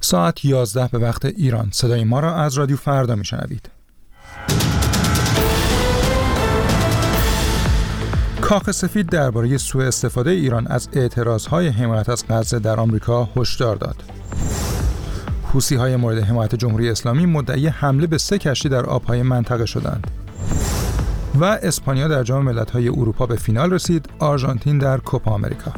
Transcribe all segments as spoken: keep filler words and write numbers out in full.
ساعت یازده به وقت ایران. صدای ما را از رادیو فردا میشنوید. کاخ سفید درباره سوء استفاده ایران از اعتراضهای حمایت از غزه در آمریکا هشدار داد. حوثی‌های مورد حمایت جمهوری اسلامی مدعی حمله به سه کشتی در آبهای منطقه شدند. و اسپانیا در جام ملت‌های اروپا به فینال رسید، آرژانتین در کوپا آمریکا.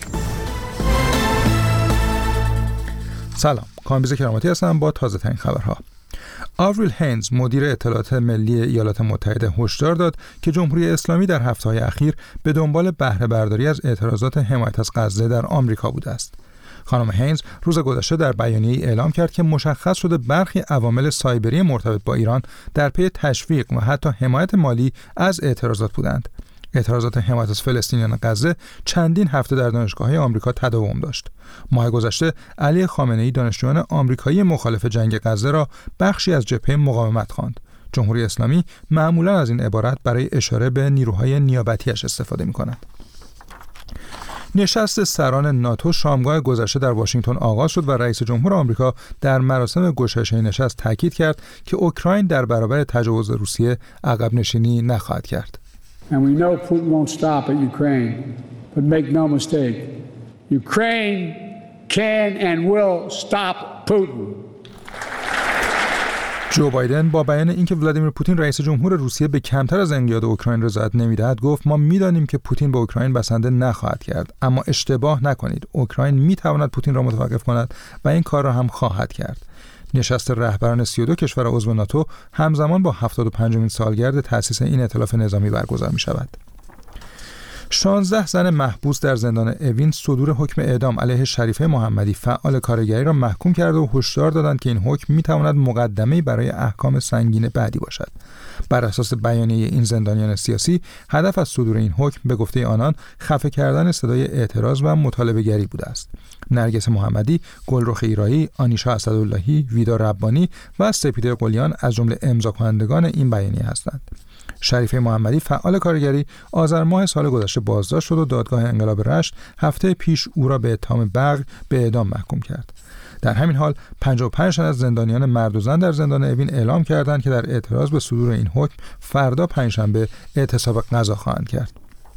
سلام، کامبیز کراماتی هستم با تازه ترین خبرها. آوریل هینز، مدیر اطلاعات ملی ایالات متحده، هشدار داد که جمهوری اسلامی در هفته‌های اخیر به دنبال بهره برداری از اعتراضات حمایت از غزه در آمریکا بوده است. خانم هینز روز گذشته در بیانیه‌ای اعلام کرد که مشخص شده برخی عوامل سایبری مرتبط با ایران در پی تشویق و حتی حمایت مالی از اعتراضات بودند. اعتراضات حمایت از فلسطینیان غزه چندین هفته در دانشگاه‌های آمریکا تداوم داشت. ماه گذشته علی خامنه‌ای دانشجویان آمریکایی مخالف جنگ غزه را بخشی از جبهه مقاومت خواند. جمهوری اسلامی معمولاً از این عبارت برای اشاره به نیروهای نیابتی‌اش استفاده می‌کند. نشست سران ناتو شامگاه گذشته در واشنگتن آغاز شد و رئیس جمهور آمریکا در مراسم گشایش نشست تاکید کرد که اوکراین در برابر تجاوز روسیه عقب نشینی نخواهد کرد. And we know Putin won't stop at Ukraine, but make no mistake, Ukraine can and will stop Putin. جو بایدن با بیان اینکه ولادیمیر پوتین رئیس جمهور روسیه به کمتر از انقیاد اوکراین رضایت نمی‌دهد گفت ما می‌دانیم که پوتین به اوکراین بسنده نخواهد کرد، اما اشتباه نکنید، اوکراین می‌تواند پوتین را متوقف کند و این کار را هم خواهد کرد. نشست رهبران سی و دو کشور عضو ناتو همزمان با هفتاد و پنجمین سالگرد تأسیس این ائتلاف نظامی برگزار می‌شود. شانزده زن محبوس در زندان اوین صدور حکم اعدام علیه شریفه محمدی فعال کارگری را محکوم کرده و هشدار دادند که این حکم می‌تواند مقدمه‌ای برای احکام سنگین بعدی باشد. بر اساس بیانیه این زندانیان سیاسی، هدف از صدور این حکم به گفته آنان خفه کردن صدای اعتراض و مطالبه‌گری بوده است. نرگس محمدی، گلرخ ایرایی، آنیشا اسداللهی، ویدا ربانی و سپیده قلیان از جمله امضاکنندگان این بیانیه هستند. شریفه محمدی فعال کارگری آذر ماه سال گذشته بازداشت شد و دادگاه انقلاب رشت هفته پیش او را به اتهام بغی به اعدام محکوم کرد. در همین حال پنجاه و پنج تن از زندانیان مرد و زن در زندان اوین اعلام کردند که در اعتراض به صدور این حکم فردا پنجشنبه اعتصاب غذا خواهند کرد.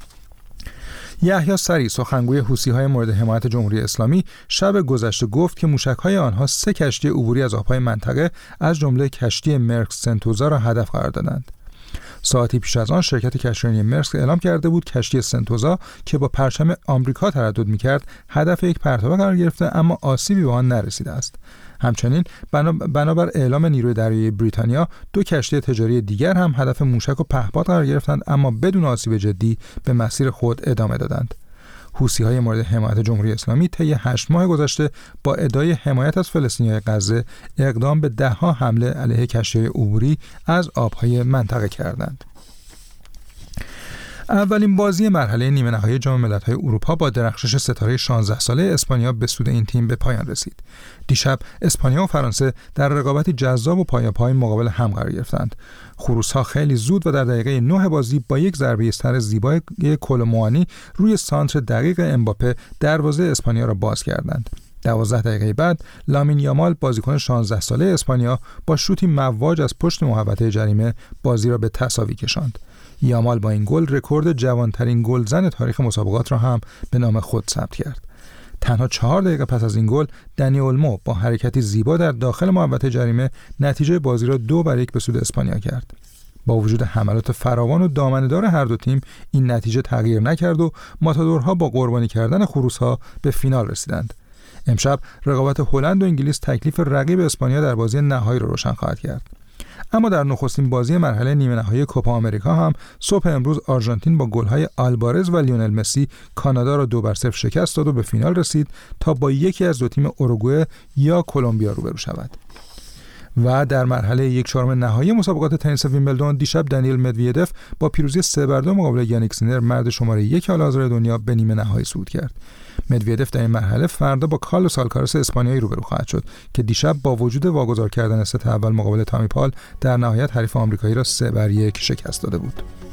یحیی سری، سخنگوی حوثی‌های مورد حمایت جمهوری اسلامی، شب گذشته گفت که موشک‌های آنها سه کشتی عبوری از آب‌های منطقه از جمله کشتی مرکز سنتوزا را هدف قرار دادند. ساعتی پیش از آن شرکت کشتیرانی مرسک اعلام کرده بود کشتی سنتوزا که با پرچم آمریکا تردد می‌کرد هدف یک پرتابه قرار گرفته اما آسیبی به آن نرسیده است. همچنین بنابر اعلام نیروی دریایی بریتانیا دو کشتی تجاری دیگر هم هدف موشک و پهپاد قرار گرفتند اما بدون آسیب جدی به مسیر خود ادامه دادند. حوثی‌های مورد حمایت جمهوری اسلامی طی هشت ماه گذشته با ادعای حمایت از فلسطینیان غزه اقدام به ده‌ها حمله علیه کشتی‌های عبوری از آب‌های منطقه کردند. اولین بازی مرحله نیمه نهایی جام ملت‌های اروپا با درخشش ستاره شانزده ساله اسپانیا به سود این تیم به پایان رسید. دیشب اسپانیا و فرانسه در رقابتی جذاب و پایاپای مقابل هم قرار گرفتند. خروس‌ها خیلی زود و در دقیقه نه بازی با یک ضربه سر زیبای کولوموانی روی سانتر دقیق امباپه دروازه اسپانیا را باز کردند. دوازده دقیقه بعد لامین یامال بازیکن شانزده ساله اسپانیا با شوتی مواج از پشت محوطه جریمه بازی را به تساوی کشاند. یامال با این گل رکورد جوانترین گلزن تاریخ مسابقات را هم به نام خود ثبت کرد. تنها چهار دقیقه پس از این گل دنی اولمو با حرکتی زیبا در داخل محوطه جریمه نتیجه بازی را دو بر یک به سود اسپانیا کرد. با وجود حملات فراوان و دامنه‌دار هر دو تیم این نتیجه تغییر نکرد و ماتادورها با قربانی کردن خروس‌ها به فینال رسیدند. امشب رقابت هلند و انگلیس تکلیف رقیب اسپانیا در بازی نهایی را روشن خواهد کرد. اما در نخستین بازی مرحله نیمه نهایی کوپا آمریکا هم صبح امروز آرژانتین با گل‌های آلبارز و لیونل مسی کانادا را دو بر صفر شکست داد و به فینال رسید تا با یکی از دو تیم اوروگوئه یا کلمبیا روبرو شود. و در مرحله یک چهارم نهایی مسابقات تنیس ویمبلدون دیشب دانیل مدویدف با پیروزی سه بر دو مقابل یانیک سینر مرد شماره یک حال حاضر دنیا به نیمه نهایی صعود کرد. مدویدف در این مرحله فردا با کارلوس آلکاراس اسپانیایی روبرو خواهد شد که دیشب با وجود واگذار کردن ست اول مقابل تامی پال در نهایت حریف آمریکایی را سه بر یک شکست داده بود.